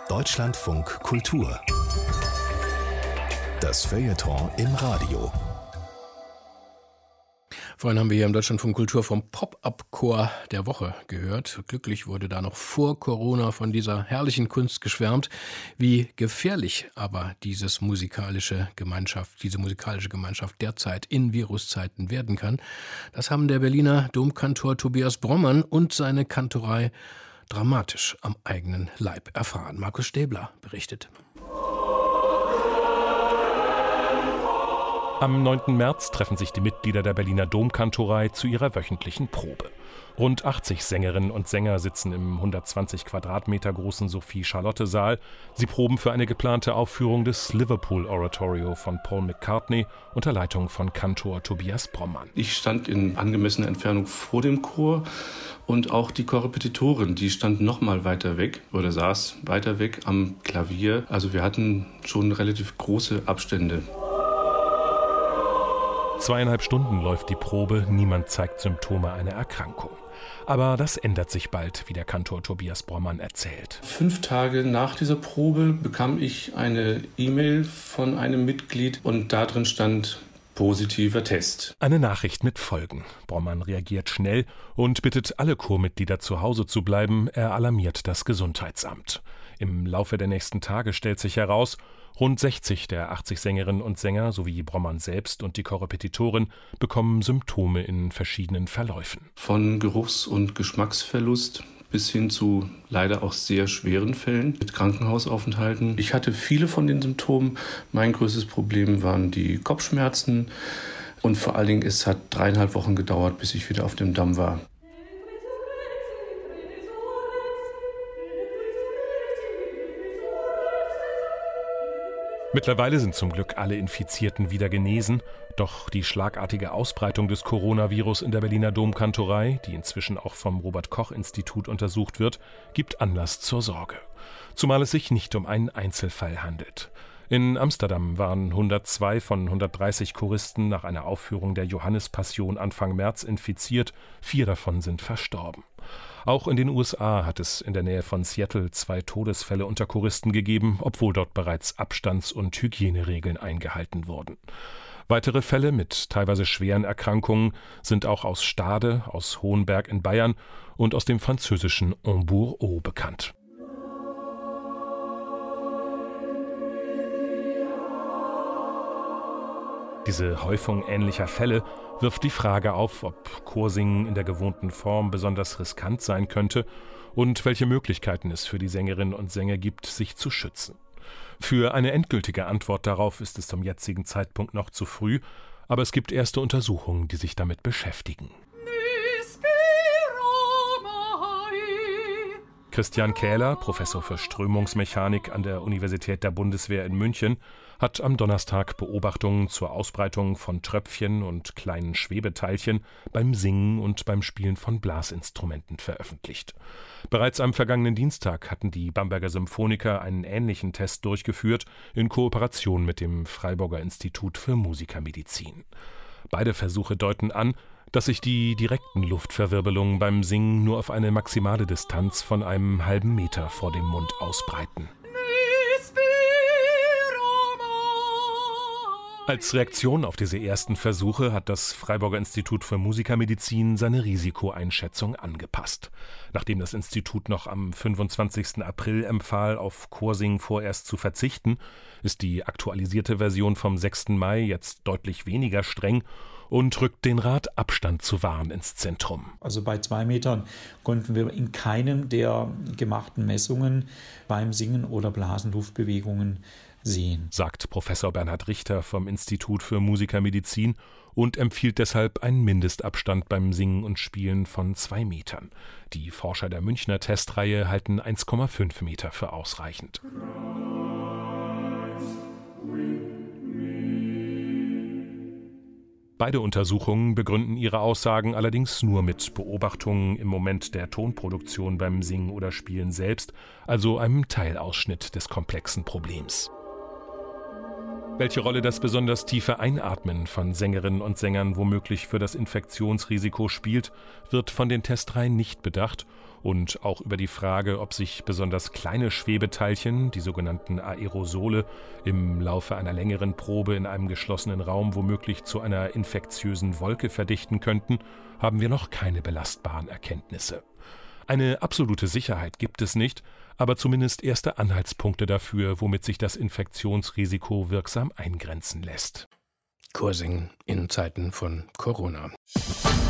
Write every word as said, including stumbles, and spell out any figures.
Deutschlandfunk Kultur. Das Feuilleton im Radio. Vorhin haben wir hier im Deutschlandfunk Kultur vom Pop-Up-Chor der Woche gehört. Glücklich wurde da noch vor Corona von dieser herrlichen Kunst geschwärmt. Wie gefährlich aber dieses musikalische Gemeinschaft, diese musikalische Gemeinschaft derzeit in Viruszeiten werden kann, das haben der Berliner Domkantor Tobias Brommann und seine Kantorei dramatisch am eigenen Leib erfahren. Markus Stäbler berichtet. Am neunten März treffen sich die Mitglieder der Berliner Domkantorei zu ihrer wöchentlichen Probe. Rund achtzig Sängerinnen und Sänger sitzen im hundertzwanzig Quadratmeter großen Sophie-Charlotte-Saal. Sie proben für eine geplante Aufführung des Liverpool Oratorio von Paul McCartney unter Leitung von Kantor Tobias Brommann. Ich stand in angemessener Entfernung vor dem Chor und auch die Korrepetitorin, die stand noch mal weiter weg oder saß weiter weg am Klavier. Also wir hatten schon relativ große Abstände. Zweieinhalb Stunden läuft die Probe, niemand zeigt Symptome einer Erkrankung. Aber das ändert sich bald, wie der Kantor Tobias Brommann erzählt. Fünf Tage nach dieser Probe bekam ich eine E-Mail von einem Mitglied und da drin stand positiver Test. Eine Nachricht mit Folgen. Brommann reagiert schnell und bittet alle Chormitglieder zu Hause zu bleiben. Er alarmiert das Gesundheitsamt. Im Laufe der nächsten Tage stellt sich heraus, rund sechzig der achtzig Sängerinnen und Sänger sowie Brommann selbst und die Korrepetitorin bekommen Symptome in verschiedenen Verläufen. Von Geruchs- und Geschmacksverlust bis hin zu leider auch sehr schweren Fällen mit Krankenhausaufenthalten. Ich hatte viele von den Symptomen. Mein größtes Problem waren die Kopfschmerzen und vor allen Dingen, es hat dreieinhalb Wochen gedauert, bis ich wieder auf dem Damm war. Mittlerweile sind zum Glück alle Infizierten wieder genesen, doch die schlagartige Ausbreitung des Coronavirus in der Berliner Domkantorei, die inzwischen auch vom Robert-Koch-Institut untersucht wird, gibt Anlass zur Sorge. Zumal es sich nicht um einen Einzelfall handelt. In Amsterdam waren hundertzwei von hundertdreißig Choristen nach einer Aufführung der Johannespassion Anfang März infiziert, vier davon sind verstorben. Auch in den U S A hat es in der Nähe von Seattle zwei Todesfälle unter Choristen gegeben, obwohl dort bereits Abstands- und Hygieneregeln eingehalten wurden. Weitere Fälle mit teilweise schweren Erkrankungen sind auch aus Stade, aus Hohenberg in Bayern und aus dem französischen Hambourg-Haut bekannt. Diese Häufung ähnlicher Fälle wirft die Frage auf, ob Chorsingen in der gewohnten Form besonders riskant sein könnte und welche Möglichkeiten es für die Sängerinnen und Sänger gibt, sich zu schützen. Für eine endgültige Antwort darauf ist es zum jetzigen Zeitpunkt noch zu früh, aber es gibt erste Untersuchungen, die sich damit beschäftigen. Christian Kähler, Professor für Strömungsmechanik an der Universität der Bundeswehr in München, hat am Donnerstag Beobachtungen zur Ausbreitung von Tröpfchen und kleinen Schwebeteilchen beim Singen und beim Spielen von Blasinstrumenten veröffentlicht. Bereits am vergangenen Dienstag hatten die Bamberger Symphoniker einen ähnlichen Test durchgeführt, in Kooperation mit dem Freiburger Institut für Musikermedizin. Beide Versuche deuten an, dass sich die direkten Luftverwirbelungen beim Singen nur auf eine maximale Distanz von einem halben Meter vor dem Mund ausbreiten. Als Reaktion auf diese ersten Versuche hat das Freiburger Institut für Musikermedizin seine Risikoeinschätzung angepasst. Nachdem das Institut noch am fünfundzwanzigsten April empfahl, auf Chorsingen vorerst zu verzichten, ist die aktualisierte Version vom sechsten Mai jetzt deutlich weniger streng und rückt den Rat, Abstand zu wahren, ins Zentrum. Also bei zwei Metern konnten wir in keinem der gemachten Messungen beim Singen oder Blasen Luftbewegungen sehen, sagt Professor Bernhard Richter vom Institut für Musikermedizin und empfiehlt deshalb einen Mindestabstand beim Singen und Spielen von zwei Metern. Die Forscher der Münchner Testreihe halten eins Komma fünf Meter für ausreichend. Beide Untersuchungen begründen ihre Aussagen allerdings nur mit Beobachtungen im Moment der Tonproduktion beim Singen oder Spielen selbst, also einem Teilausschnitt des komplexen Problems. Welche Rolle das besonders tiefe Einatmen von Sängerinnen und Sängern womöglich für das Infektionsrisiko spielt, wird von den Testreihen nicht bedacht. Und auch über die Frage, ob sich besonders kleine Schwebeteilchen, die sogenannten Aerosole, im Laufe einer längeren Probe in einem geschlossenen Raum womöglich zu einer infektiösen Wolke verdichten könnten, haben wir noch keine belastbaren Erkenntnisse. Eine absolute Sicherheit gibt es nicht, aber zumindest erste Anhaltspunkte dafür, womit sich das Infektionsrisiko wirksam eingrenzen lässt. Chorsingen in Zeiten von Corona.